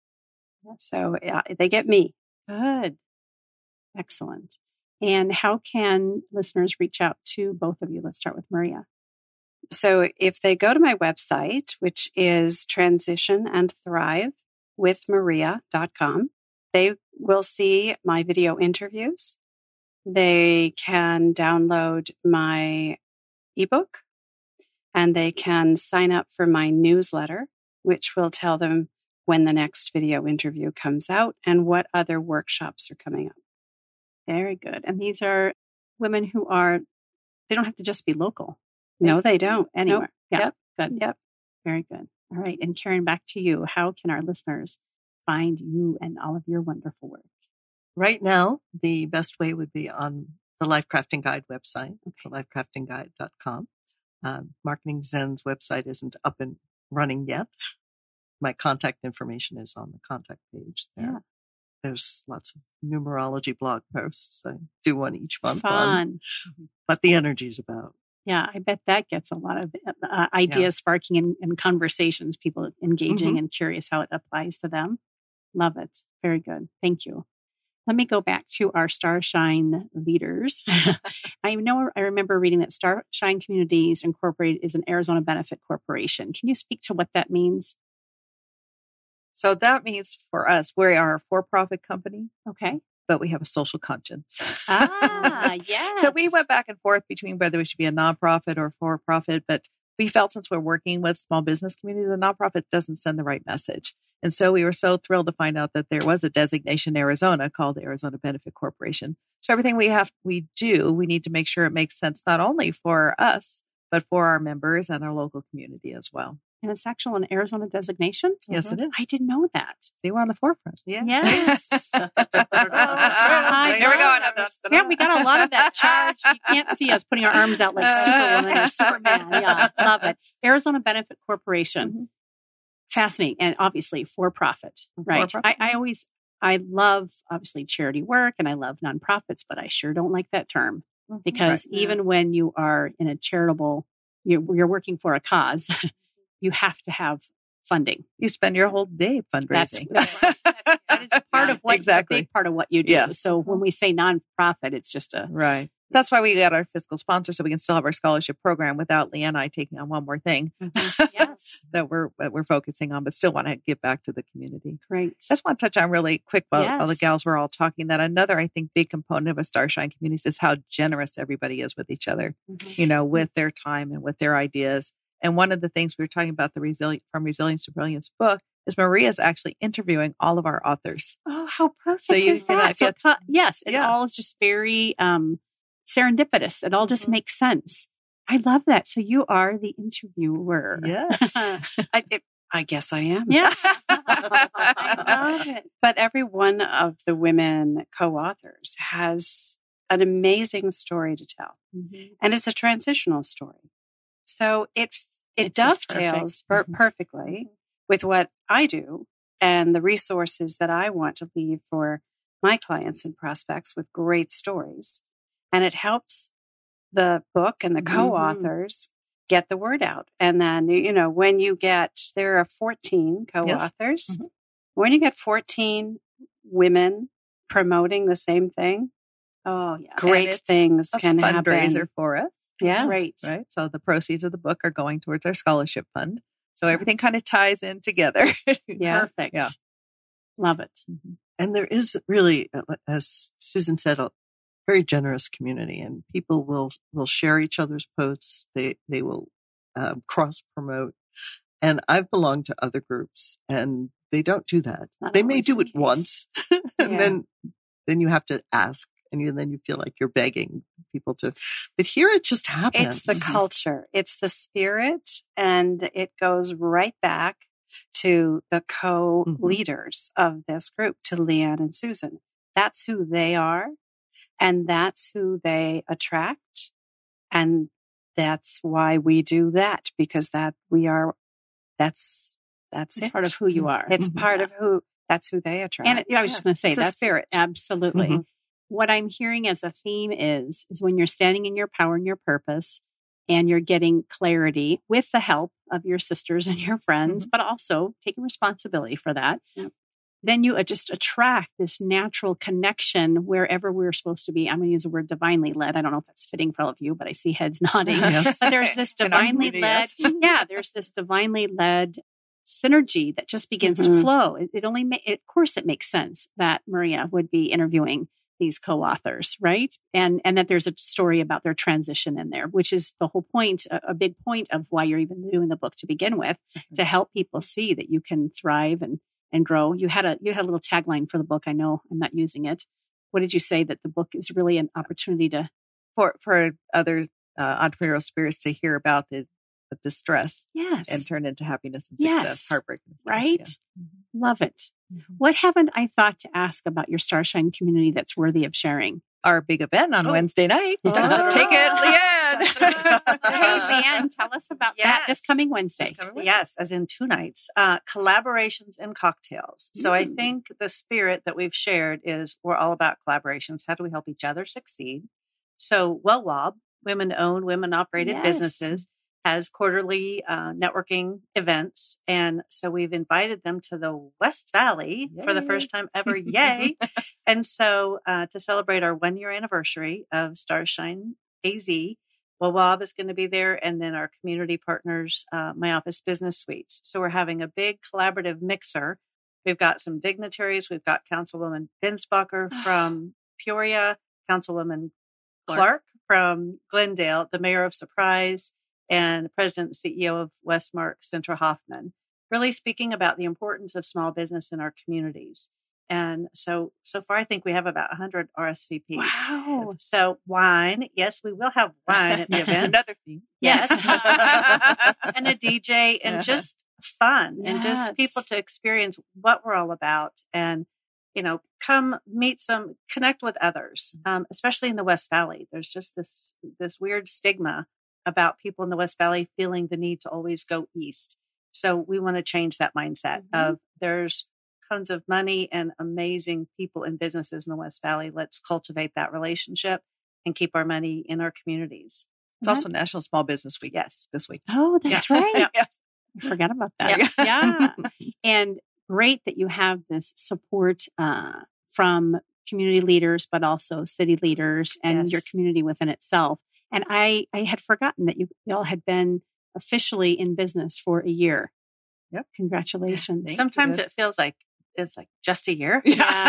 So yeah, they get me. Good. Excellent. And how can listeners reach out to both of you? Let's start with Maria. So if they go to my website, which is transition and thrive with maria dot com, they will see my video interviews. They can download my ebook, and they can sign up for my newsletter, which will tell them when the next video interview comes out and what other workshops are coming up. Very good. And these are women who are, they don't have to just be local. No, they don't. Anywhere. Nope. Yeah. Yep. Good. Yep. Very good. All right. And Karen, back to you. How can our listeners find you and all of your wonderful work? Right now, the best way would be on the Life Crafting Guide website, Okay. life crafting guide dot com. Um, Marketing Zen's website isn't up and running yet. My contact information is on the contact page there. Yeah. There's lots of numerology blog posts. I do one each month on Fun. what the energy's about. Yeah, I bet that gets a lot of uh, ideas Yeah. sparking in, in conversations, people engaging Mhm. and curious how it applies to them. Love it. Very good. Thank you. Let me go back to our Starshine leaders. I know I remember reading that Starshine Communities Incorporated is an Arizona benefit corporation. Can you speak to what that means? So that means for us, we are a for-profit company, Okay. but we have a social conscience. Ah, yes. So we went back and forth between whether we should be a nonprofit or for-profit, but we felt since we're working with small business community, the nonprofit doesn't send the right message. And so we were so thrilled to find out that there was a designation in Arizona called the Arizona Benefit Corporation. So everything we have, we do, we need to make sure it makes sense not only for us, but for our members and our local community as well. And it's actually an Arizona designation? Yes, it is. I didn't know that. See, we're on the forefront. Yes. There we go. Yeah, we got a lot of that charge. You can't see us putting our arms out like Superwoman or Superman. Yeah, love it. Arizona Benefit Corporation. Mm-hmm. Fascinating. And obviously for profit, right? For-profit. I, I always, I love obviously charity work and I love nonprofits, but I sure don't like that term because Right. even when you are in a charitable, you're, you're working for a cause, you have to have funding. You spend your whole day That's, fundraising. that's, that's that is part of what Exactly. a big part of what you do. Yes. So when we say nonprofit, it's just a Right. That's why we got our fiscal sponsor, so we can still have our scholarship program without Leanne and I taking on one more thing Mm-hmm. Yes. that we're that we're focusing on, but still want to give back to the community. Great. I just want to touch on really quick while Yes. all the gals were all talking that another, I think, big component of a Starshine community is how generous everybody is with each other, Mm-hmm. you know, with their time and with their ideas. And one of the things we were talking about the resilient from Resilience to Brilliance book is Maria's actually interviewing all of our authors. Oh, how perfect So you is can that? So get- it co- yes, it Yeah. all is just very um, serendipitous. It all just Mhm. makes sense. I love that. So you are the interviewer. Yes. I, it, I guess I am. Yeah. I love it. But every one of the women co-authors has an amazing story to tell. Mhm. And it's a transitional story. So it it It's just dovetails perfect. per- Mhm. perfectly with what I do and the resources that I want to leave for my clients and prospects with great stories. And it helps the book and the Mhm. co-authors get the word out. And then, you know, when you get, there are fourteen co-authors. Mhm. When you get fourteen women promoting the same thing, Oh, yeah. great it's things A can fundraiser happen. for us. Yeah. Great. Right. So the proceeds of the book are going towards our scholarship fund. So everything kind of ties in together. Yeah. Perfect. Yeah. Love it. And there is really, uh, as Susan said, a very generous community, and people will will share each other's posts. They they will um, cross promote. And I've belonged to other groups, and they don't do that. Not They may always do the it case. once, and Yeah. then then you have to ask, and you, then you feel like you're begging people to. But here, it just happens. It's the culture, it's the spirit, and it goes right back to the co-leaders of this group, to Leanne and Susan. That's who they are, and that's who they attract. And that's why we do that, because that we are, that's, that's It's it. part of who you are. It's part of who, that's who they attract. And it, I was just going to say, It's a that's spirit. Absolutely. Mhm. What I'm hearing as a theme is, is when you're standing in your power and your purpose, and you're getting clarity with the help of your sisters and your friends, but also taking responsibility for that. Yep. Then you uh, just attract this natural connection wherever we're supposed to be. I'm going to use the word divinely led. I don't know if that's fitting for all of you, but I see heads nodding. Yes. But there's this In our divinely community, led, yes. yeah, there's this divinely led synergy that just begins to Mhm. flow. It, it only, ma- it, of course, it makes sense that Maria would be interviewing these co-authors, right? And and that there's a story about their transition in there, which is the whole point, a, a big point of why you're even doing the book to begin with, to help people see that you can thrive and and grow. You had a you had a little tagline for the book. I know I'm not using it. What did you say? That the book is really an opportunity to For for other uh, entrepreneurial spirits to hear about the, the distress yes, and turn into happiness and success, Yes. heartbreak. And success, right? yeah. Love it. Mhm. What haven't I thought to ask about your Starshine community that's worthy of sharing? Our big event on Oh. Wednesday night. Oh. Take it, Leanne. Hey, Leanne, tell us about that this Yes. coming Wednesday. This coming Wednesday. Yes, as in two nights. Uh, collaborations and cocktails. So I Mm. think the spirit that we've shared is we're all about collaborations. How do we help each other succeed? So W W O B, women owned, women operated Yes. businesses, has quarterly uh, networking events. And so we've invited them to the West Valley for the Yay. first time ever. Yay. And so uh, to celebrate our one year anniversary of Starshine A Z, W W O B is going to be there. And then our community partners, uh, My Office Business Suites. So we're having a big collaborative mixer. We've got some dignitaries. We've got Councilwoman Binsbacher from Peoria, Councilwoman Clark from Glendale, the mayor of Surprise, and president and C E O of Westmark, Centra Hoffman, really speaking about the importance of small business in our communities. And so, so far, I think we have about one hundred R S V Ps. Wow. So wine, yes, we will have wine at the event. Another theme. Yes. And a D J and Yeah. just fun and Yes. just people to experience what we're all about and, you know, come meet some, connect with others, um, especially in the West Valley. There's just this, this weird stigma about people in the West Valley feeling the need to always go east. So we want to change that mindset Mhm. of there's tons of money and amazing people and businesses in the West Valley. Let's cultivate that relationship and keep our money in our communities. It's also National Small Business Week. Yes. This week. Oh, that's right. Yeah. I forgot about that. Yeah. And great that you have this support uh, from community leaders, but also city leaders and Yes. your community within itself. And I, I had forgotten that you all had been officially in business for a year. Yep. Congratulations. Thank Sometimes you. it feels like it's like just a year.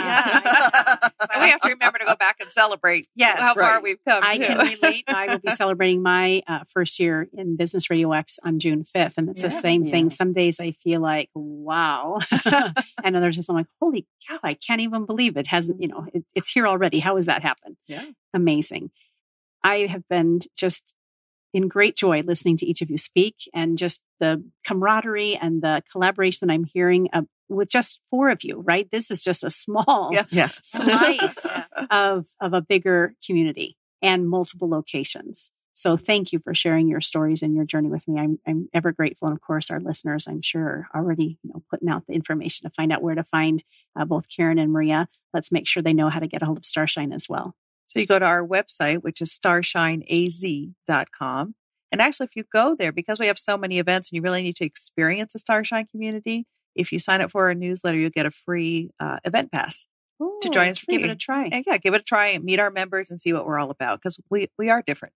Yeah. And we have to remember to go back and celebrate Yes. how far Right. we've come. I too. can relate. I will be celebrating my uh, first year in Business Radio X on June fifth. And it's the Yeah. same thing. Yeah. Some days I feel like, wow. And others just I'm like, holy cow, I can't even believe it hasn't, you know, it, it's here already. How has that happened? Yeah. Amazing. I have been just in great joy listening to each of you speak and just the camaraderie and the collaboration that I'm hearing uh, with just four of you, right? This is just a small Yes. Yes. slice Yeah. of, of a bigger community and multiple locations. So thank you for sharing your stories and your journey with me. I'm, I'm ever grateful. And of course, our listeners, I'm sure, are already you know, putting out the information to find out where to find uh, both Karen and Maria. Let's make sure they know how to get a hold of Starshine as well. So you go to our website, which is starshine a z dot com. And actually, if you go there, because we have so many events and you really need to experience the Starshine community, if you sign up for our newsletter, you'll get a free uh, event pass to join us free. Give it a try. And yeah, give it a try and meet our members and see what we're all about because we, we are different.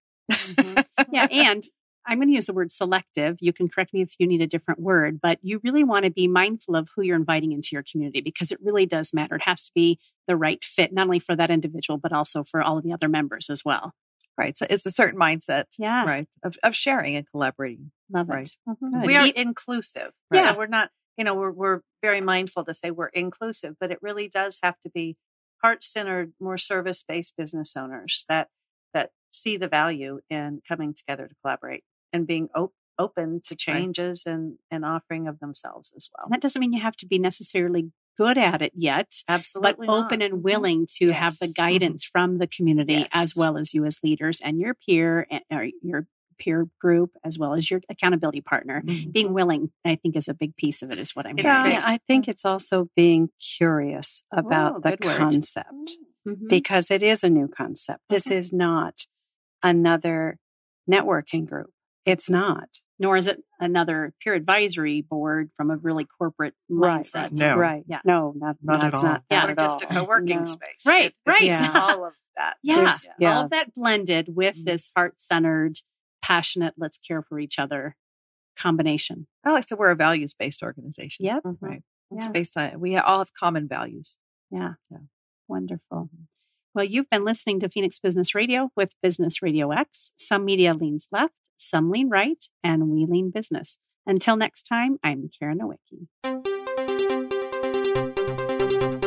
Yeah. And I'm going to use the word selective. You can correct me if you need a different word, but you really want to be mindful of who you're inviting into your community because it really does matter. It has to be the right fit, not only for that individual, but also for all of the other members as well. Right. So it's a certain mindset, Yeah. right, of, of sharing and collaborating. Love it. Right. Good. We are You- inclusive. Yeah. So we're not, you know, we're, we're very mindful to say we're inclusive, but it really does have to be heart-centered, more service-based business owners that, that see the value in coming together to collaborate and being op- open to changes and, and offering of themselves as well. And that doesn't mean you have to be necessarily good at it yet, Absolutely but open not. and willing to Yes. have the guidance from the community Yes. as well as you as leaders and your peer and or your peer group as well as your accountability partner. Mhm. Being willing, I think, is a big piece of it. Is what I'm It's hearing. big. Yeah, I think it's also being curious about Oh, the good word. concept Mhm. because it is a new concept. This is not another networking group. It's not. Nor is it another peer advisory board from a really corporate Right. mindset. No. Right. Yeah. No, not, Not no, at it's all. not Yeah. that Or at just all. a co-working No. space. Right, It- right. it's Yeah. all of that. Yeah. There's- yeah. All of that blended with Mhm. this heart-centered, passionate, let's care for each other combination. I like to say we're a values-based organization. Yep. Right. It's Yeah. based on, we all have common values. Yeah. Yeah. Wonderful. Well, you've been listening to Phoenix Business Radio with Business Radio X. Some media leans left, some lean right, and we lean business. Until next time, I'm Karen Nowicki.